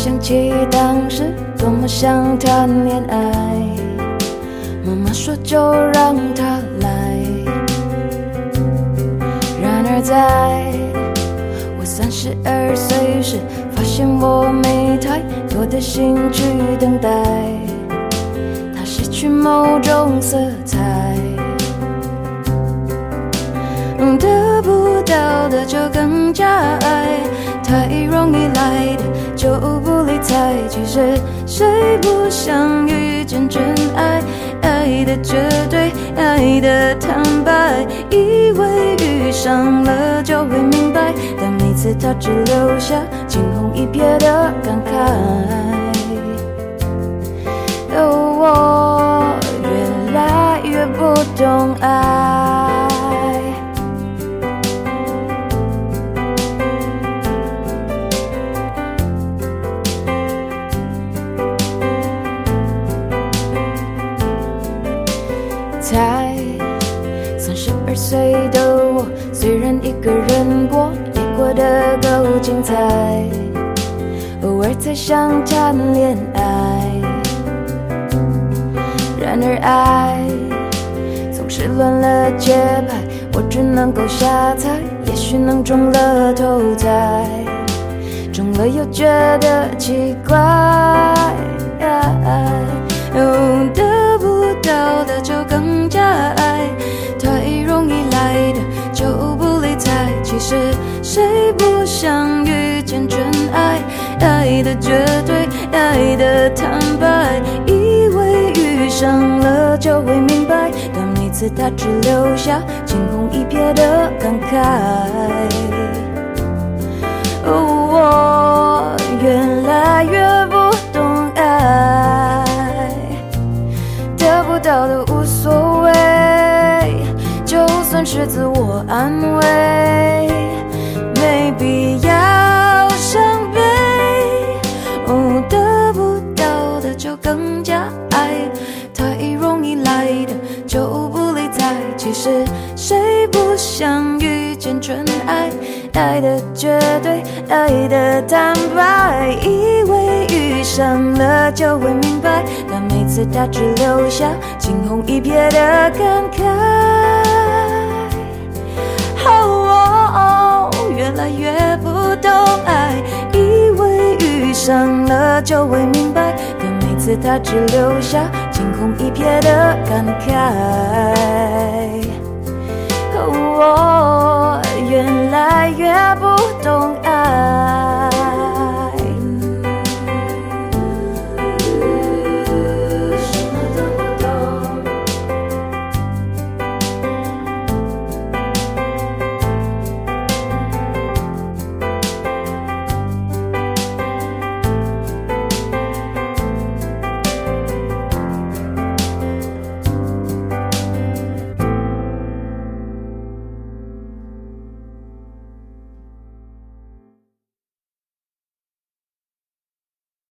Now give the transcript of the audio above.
想起当时多么想谈恋爱，妈妈说就让他来。然而在我32岁时，发现我没太多的兴趣等待它失去某种色彩。得不到的就更加爱，太容易来的就不理睬。其实谁不想遇见真爱，爱的绝对，爱的坦白，以为遇上了就会明白，但每次他只留下惊鸿一瞥的感慨。我越来越不懂爱，才32岁的我，虽然一个人过，也过得够精彩，偶尔才想谈恋爱。然而爱总是乱了节拍，我只能够瞎猜，也许能中了头彩，中了又觉得奇怪。得不到的就更加爱，太容易来的就不理睬。其实谁不想遇见真爱，爱的绝对，爱的坦白，以为遇上了就会明白，但每次他只留下惊鸿一瞥的感慨。我越来越不懂爱，得不到的无所谓，就算是自我安慰，没必要伤悲。得不到的就更加爱，太容易来的就不理睬。其实谁不想遇见真爱，爱的绝对，爱的坦白，以为遇上了就会明白，但每次他只留下惊鸿一瞥的感慨。越来越不懂爱，以为遇上了就会明白，但每次他只留下惊鸿一瞥的感慨。